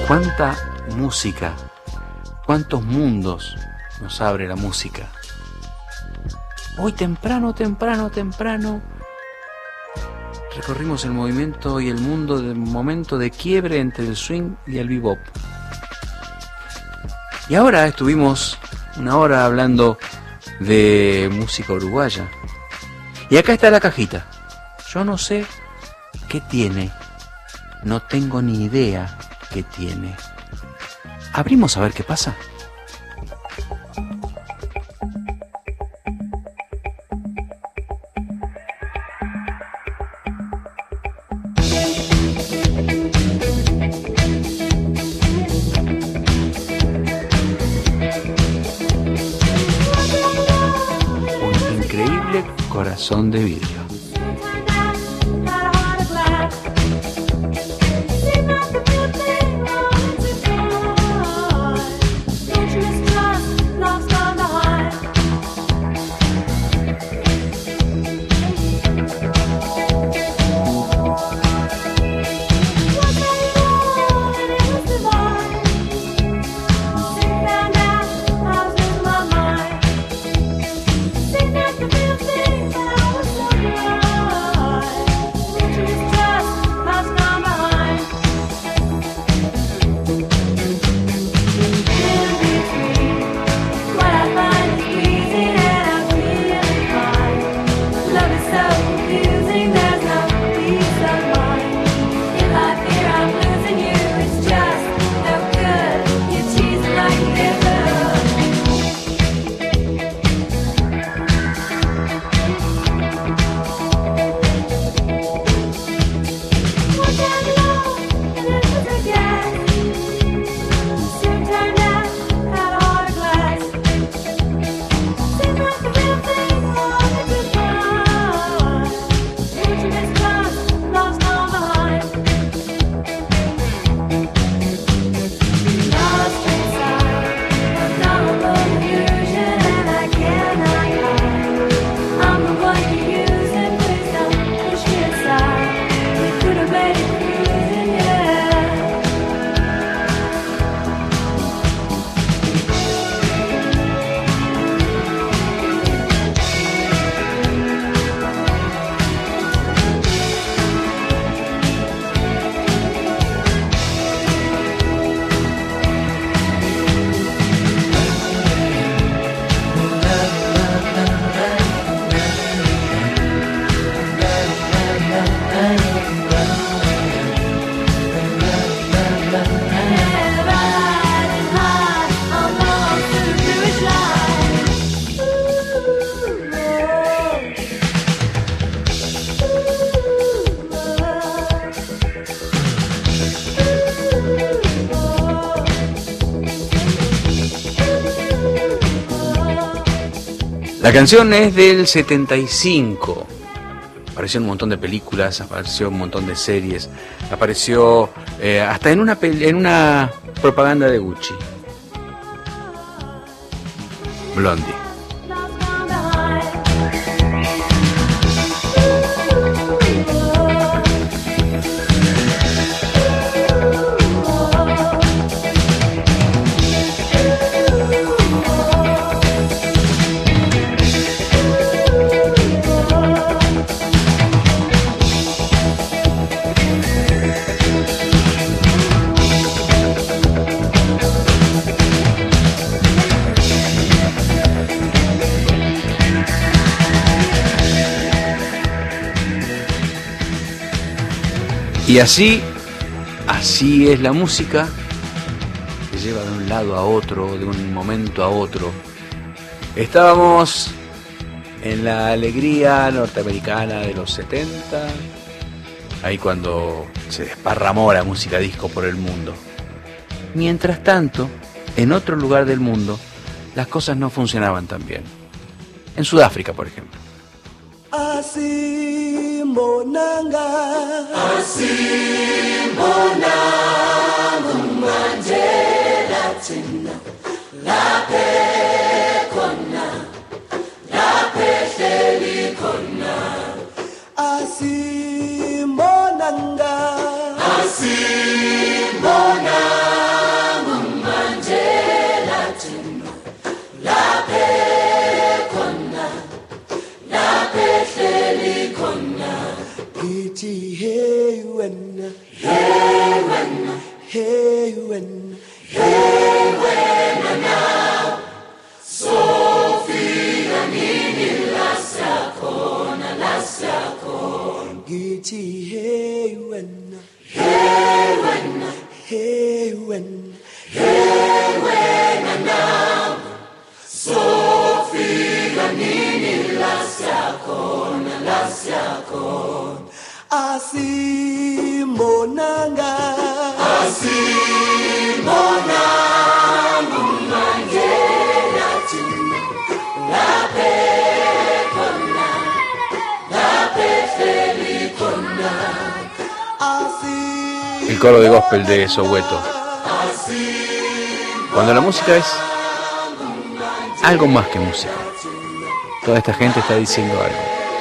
Cuánta música, cuántos mundos nos abre la música. Hoy temprano recorrimos el movimiento y el mundo del momento de quiebre entre el swing y el bebop. Y ahora estuvimos una hora hablando de música uruguaya. Y acá está la cajita. Yo no sé qué tiene. No tengo ni idea qué tiene. Abrimos a ver qué pasa. Un increíble corazón de vidrio. La canción es del 75. Apareció en un montón de películas, apareció en un montón de series, apareció hasta en una propaganda de Gucci. Blondie. Y así es la música, que lleva de un lado a otro, de un momento a otro. Estábamos en la alegría norteamericana de los 70, ahí cuando se desparramó la música disco por el mundo. Mientras tanto, en otro lugar del mundo, las cosas no funcionaban tan bien. En Sudáfrica, por ejemplo. Asimbonanga Mandela thina laphe khona laphe hleli khona asimbonanga hey when, hey when, now. Sofia nini lasakona, githi hey when, hey when now. Sofia nini lasakona, asimbonanga manje lathina laphe hleli khona. El coro de gospel de Soweto. Cuando la música es algo más que música, toda esta gente está diciendo algo.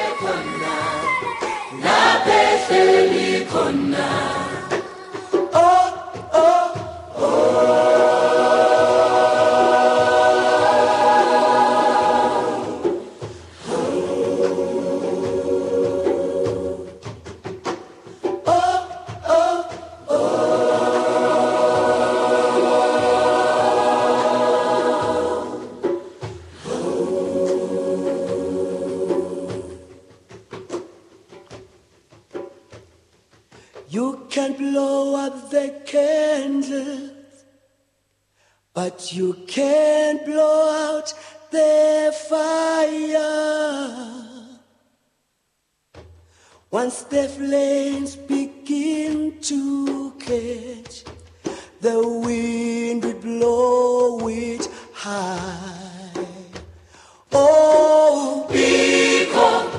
You can blow up the candles, but you can't blow out the fire. Once the flames begin to catch, the wind will blow it high. Oh, because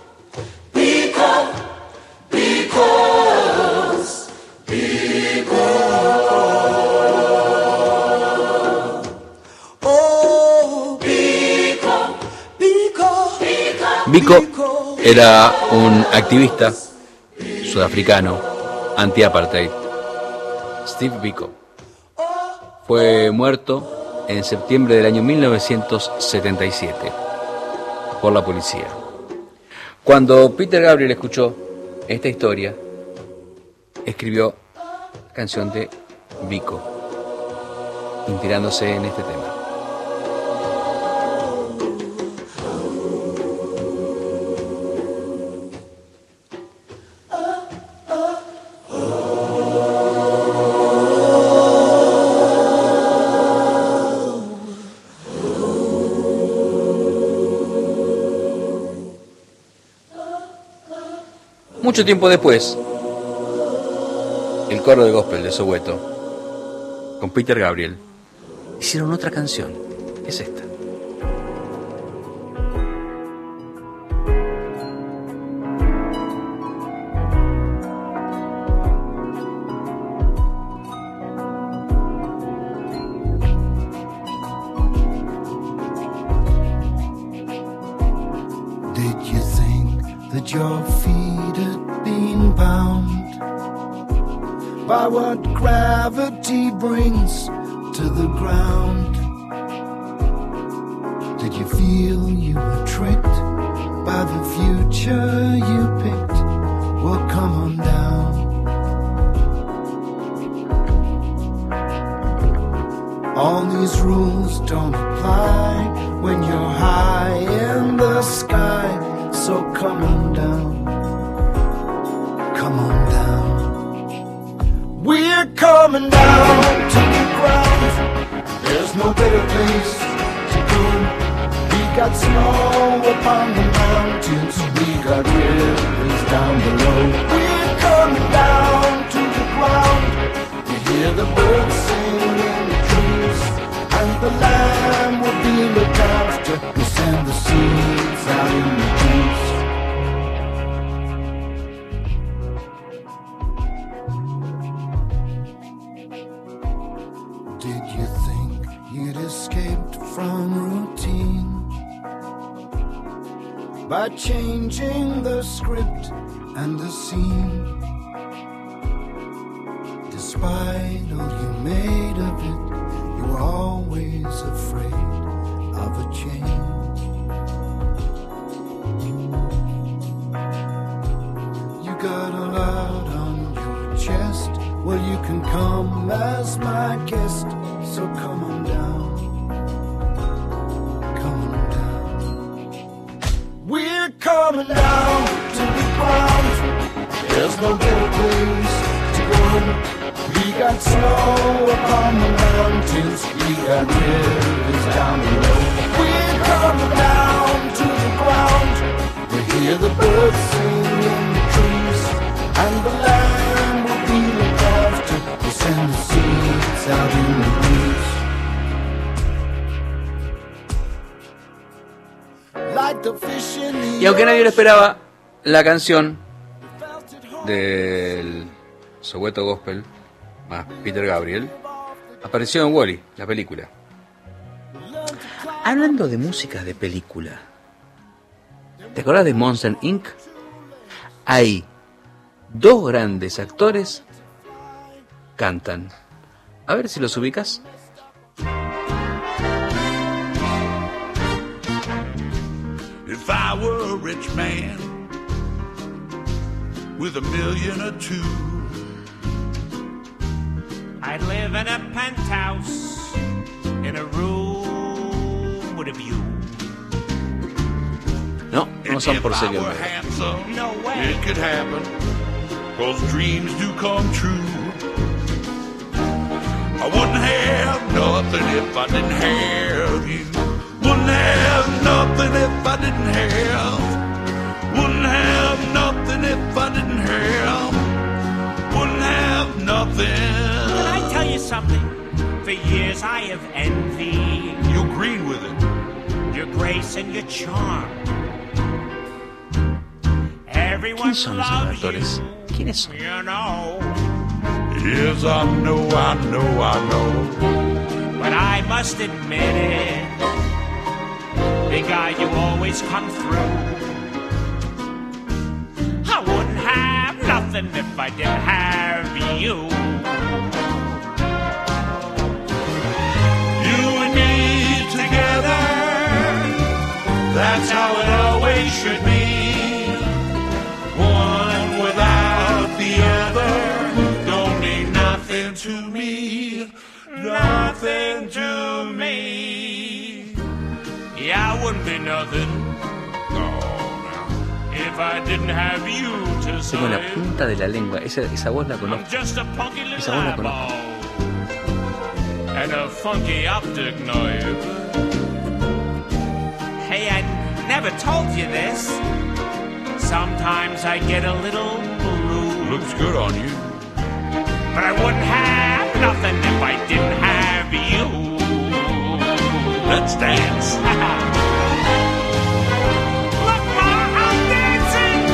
Biko era un activista sudafricano anti-apartheid. Steve Biko fue muerto en septiembre del año 1977 por la policía. Cuando Peter Gabriel escuchó esta historia, escribió la canción de Biko, inspirándose en este tema. Mucho tiempo después, el coro de gospel de Soweto, con Peter Gabriel, hicieron otra canción. Es esta. Did you think that your feet had been bound by what gravity brings to the ground? Did you feel you were tricked by the future you picked? Well, come on down. All these rules don't apply when you're high in the sky. So come on down, come on down. We're coming down to the ground. There's no better place to go. We got snow upon the mountains, we got rivers down below. We're coming down to the ground. You hear the birds sing in the trees, and the land will be looked after. We send the seeds out in the trees. Did you think you'd escaped from routine by changing the script and the scene? Despite all you made of it, you were always afraid of a change. You gotta love Well, you can come as my guest, so come on down. Come on down. We're coming down to the ground. There's no better place to go. We got snow upon the mountains, we got rivers down below. We're coming down to the ground. We hear the birds sing in the trees, and the land will be looked after. We send the seeds out in the breeze. Like the fish in the Y aunque nadie lo esperaba, la canción del Soweto Gospel más Peter Gabriel apareció en Wall-E, la película. Hablando de música de película, ¿te acordás de Monster Inc? Ahí, dos grandes actores cantan. A ver si los ubicas. If I were a rich man with $1 million or $2 million, I'd live in a penthouse in a room with a view. No, no son por serio. No way. It could happen, 'cause dreams do come true. I wouldn't have nothing if I didn't have you. Wouldn't have nothing if I didn't have. Wouldn't have nothing if I didn't have. Wouldn't have nothing. Can I tell you something? For years I have envied. You agreed with it. Your grace and your charm. ¿Quiénes son esos actores? ¿Quiénes son? You know. Yes, I know, I know, I know. But I must admit it. Big guy, you always come through. I wouldn't have nothing if I didn't have you. You and me together, that's how it always should be. One without the other don't mean nothing to me, nothing to me. Yeah, I wouldn't be nothing, if I didn't have you to say. Tengo la punta de la lengua, esa voz la conozco. Esa voz la conozco. And a funky optic nerve. Hey, I never told you this. Sometimes I get a little blue. Looks good on you. But I wouldn't have nothing if I didn't have you. Let's dance. Look, Ma, I'm dancing.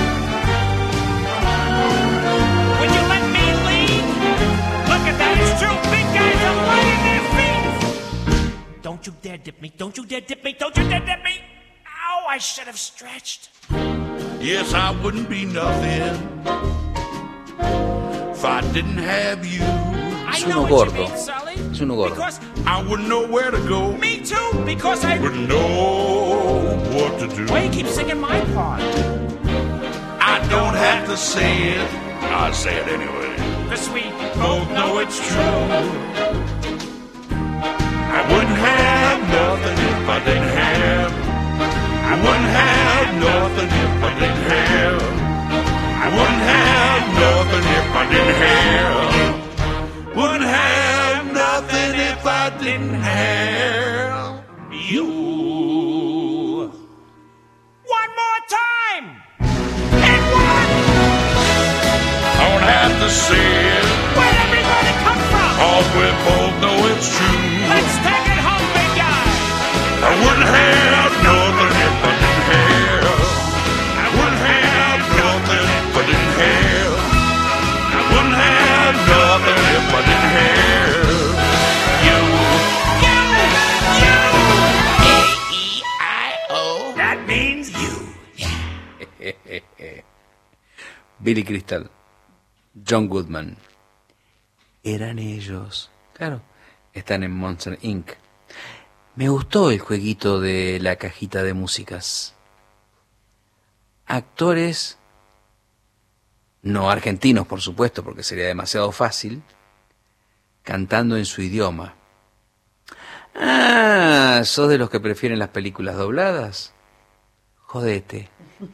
Would you let me lead? Look at that, it's true. Big guys are lighting their feet. Don't you dare dip me. Don't you dare dip me. Don't you dare dip me. Ow, I should have stretched. Yes, I wouldn't be nothing if I didn't have you. Es uno gordo. Es uno gordo. I wouldn't know where to go. Me too, because I wouldn't know what to do. Why you keep singing my part? I don't have to say it. I say it anyway. 'Cause we both know it's true. I wouldn't have nothing if I didn't have. I wouldn't have nothing if I didn't have. I wouldn't have nothing if I didn't have. Wouldn't have nothing if I didn't have you. One more time. And one. I don't have to say it. Where'd everybody come from? 'Cause we both know it's true. Let's take it home, big guy. I wouldn't have nothing if I didn't have. I wouldn't have nothing if I didn't have. I wouldn't have nothing if I didn't have you. A-E-I-O. That means you. Billy Crystal, John Goodman. Eran ellos. Claro, están en Monster Inc. Me gustó el jueguito de la cajita de músicas. Actores no argentinos por supuesto, porque sería demasiado fácil, cantando en su idioma. Ah, ¿sos de los que prefieren las películas dobladas? Jodete.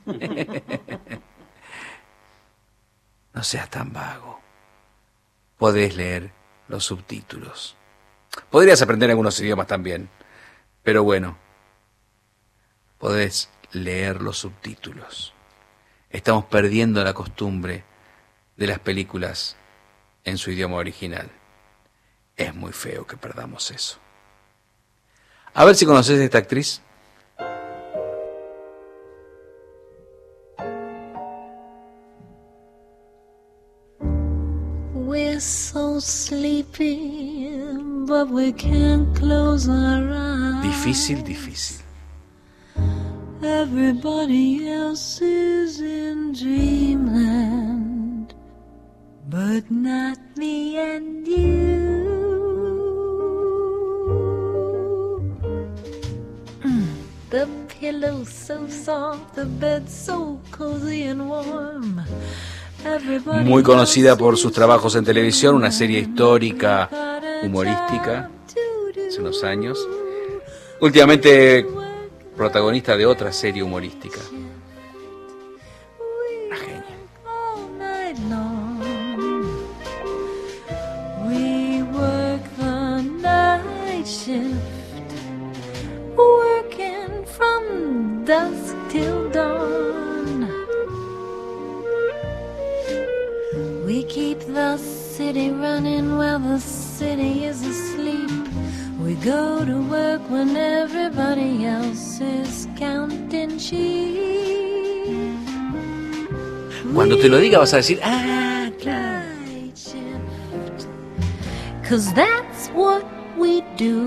No seas tan vago. Podés leer los subtítulos. Podrías aprender algunos idiomas también, pero bueno, podés leer los subtítulos. Estamos perdiendo la costumbre de las películas en su idioma original. Es muy feo que perdamos eso. A ver si conoces a esta actriz. We're so sleepy, but we can't close our eyes. Difícil. Everybody else is in dreamland, but not me and you. The pillow so soft, the bed so cozy and warm. Muy conocida por sus trabajos en televisión, una serie histórica, humorística, hace unos años. Últimamente protagonista de otra serie humorística. Una genia. We work the night shift, working from dusk till dawn. We keep the city running while the city is asleep. We go to work when everybody else is counting sheep. Cuando te lo diga vas a decir, ah, claro. 'Cause that's what we do.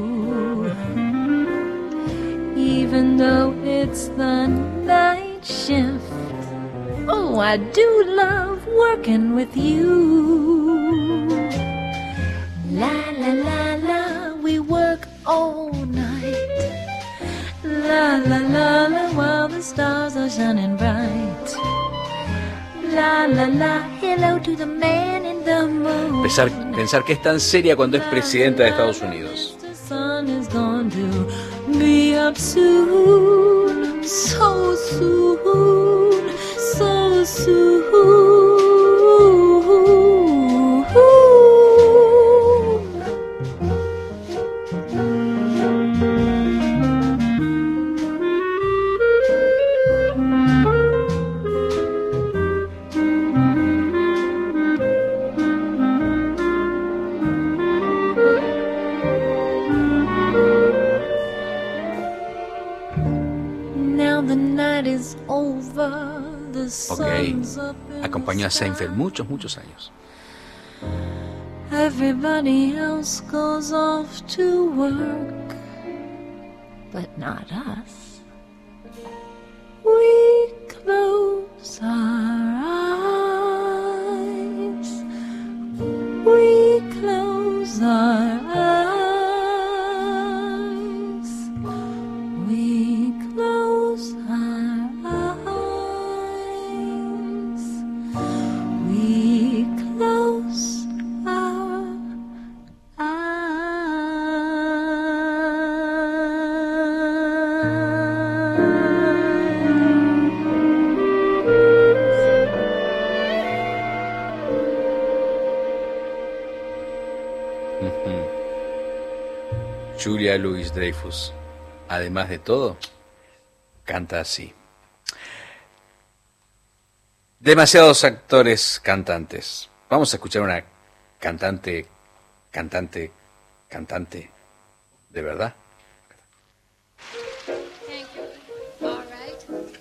Even though it's the night shift. Oh, I do love working with you. La la la la, we work all night. La la la la, while the stars are shining bright. La la la, hello to the man in the moon. Pensar que es tan seria cuando es presidenta de Estados Unidos. The sun is going to be up soon, so soon, so soon. Ok, acompañó a Seinfeld muchos años. Everybody else goes off to work, but not us. We close our eyes. We close our eyes. We close our eyes. We close our Julia Louis-Dreyfus, además de todo, canta así. Demasiados actores cantantes. Vamos a escuchar una cantante, de verdad. Thank you. All right.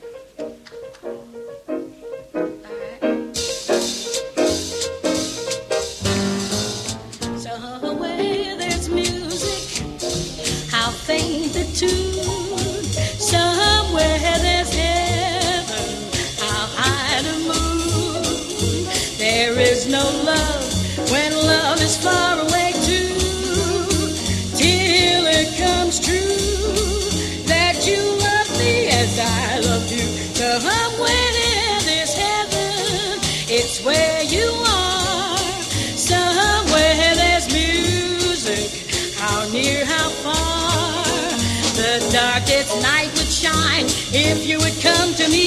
Somewhere there's music, how faint the tune. Somewhere there's heaven, how high the moon. There is no love when love is far away too, till it comes true that you love me as I love you. Somewhere there's heaven, it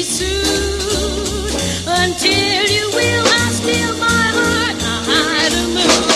soon. Until you will, I steal my heart. High the moon.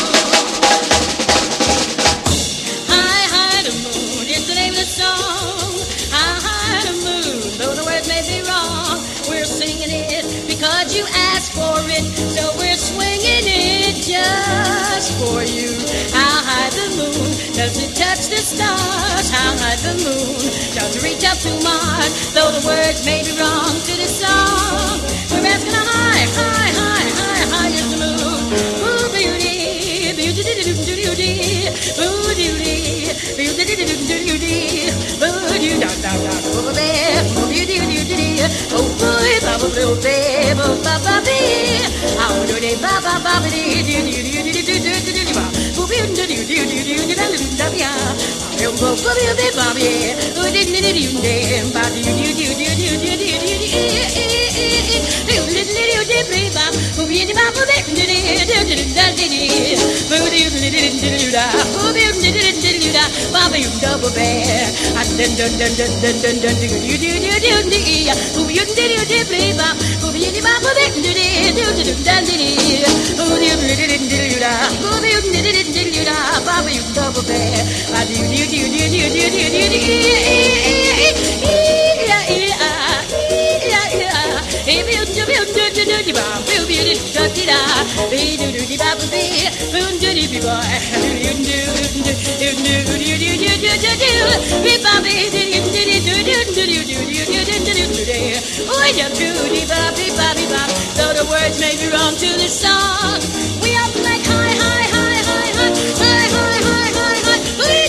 High the moon is the name of the song. High the moon, though the words may be wrong, we're singing it because you asked for it. So we're swinging it just for you. How high the moon does it touch the stars? How high the moon does it reach up to Mars? Though the words may be wrong to the song, we're asking how high, high, high, high, high is the moon. Ooh, beauty, beauty, beauty, beauty, ooh, beauty, beauty, beauty, beauty, ooh, beauty, da da da, oh beauty, beauty, oh boy, ba ba ba ba ba ba ba, how do they ba ba ba ba dee dee dee dee dee dee dee dee ba, oh beauty, beauty, beauty, beauty, da da da da, oh bo bo ba ba ba ba, oh dee dee dee dee dee, ba dee dee dee dee dee dee dee dee dee, oh dee dee dee dee ba, oh beauty ba ba dee dee dee dee da dee dee, oh dee dee dee dee da, oh beauty dee dee dee da, ba ba you double bear, and then dun dun dun dun dun dun dee dee dee dee dee dee, oh beauty dee dee dee ba, oh beauty ba ba dee dee dee dee dee da dee dee, oh dee dee dee dee da, oh beauty dee dee dee da, ba ba you double bear, and dee dee dee dee dee dee dee dee dee. Though the words may be wrong to the song, we are like high, high, high, high, high, high, high, high, high, high.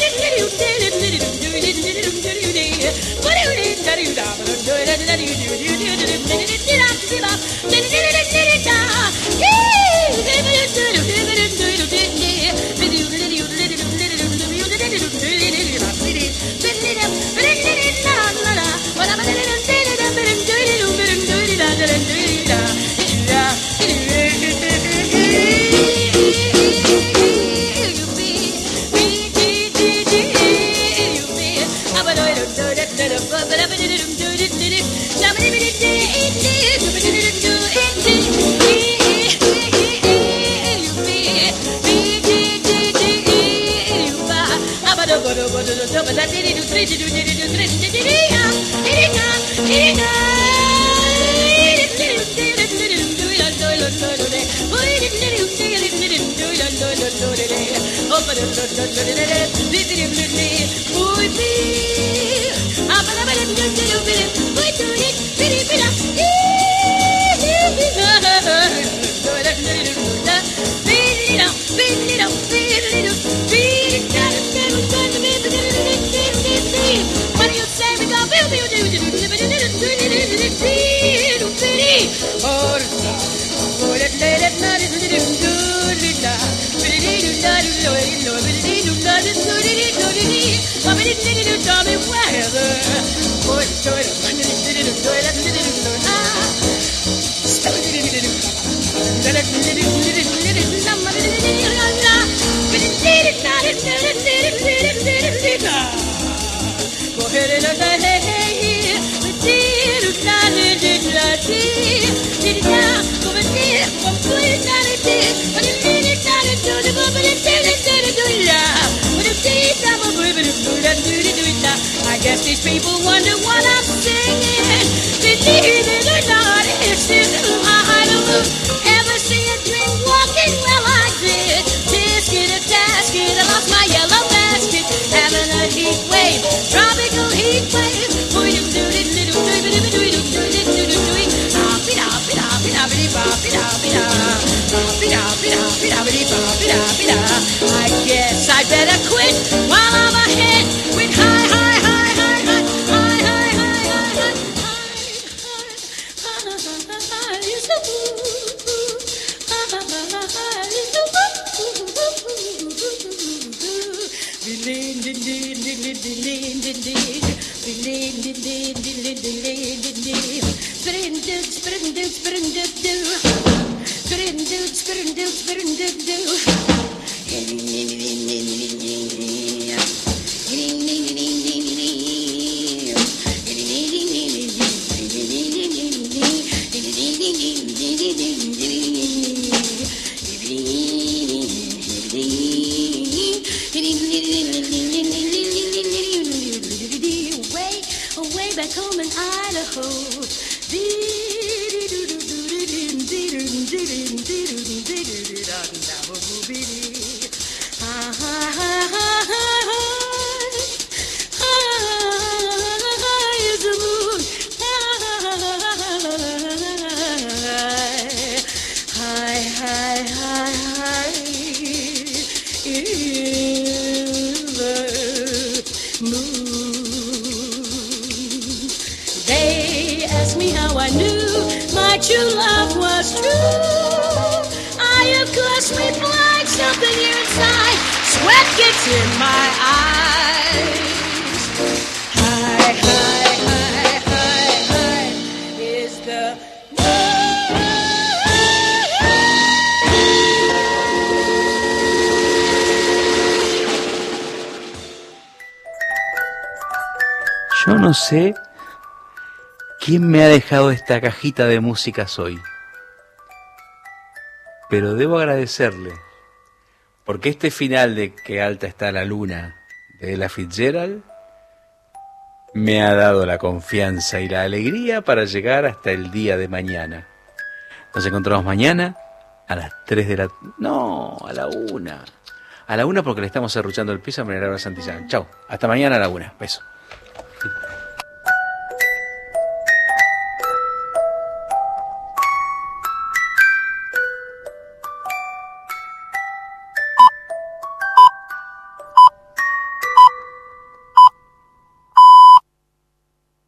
I guess these people wonder what I'm singing. Believe it or not, it's this high the moon. Ever see a dream walking? Well, I did. Tisket a tasket, I lost my yellow basket. Having a heat wave, tropical heat wave. I guess I better quit while I'm ahead with high, high, high, high, high, high, high, high, high, They asked me how I knew my true love was true. I, of course, replied something here inside. Sweat gets in my eyes. High, high, high, high, high is the Yo no sé quién me ha dejado esta cajita de músicas hoy, pero debo agradecerle, porque este final de Qué alta está la luna de Ella Fitzgerald me ha dado la confianza y la alegría para llegar hasta el día de mañana. Nos encontramos mañana a las 3 de la... No, a la 1. A la 1 porque le estamos arruchando el piso a María Laura Santillán. Chau, hasta mañana a la 1. Beso.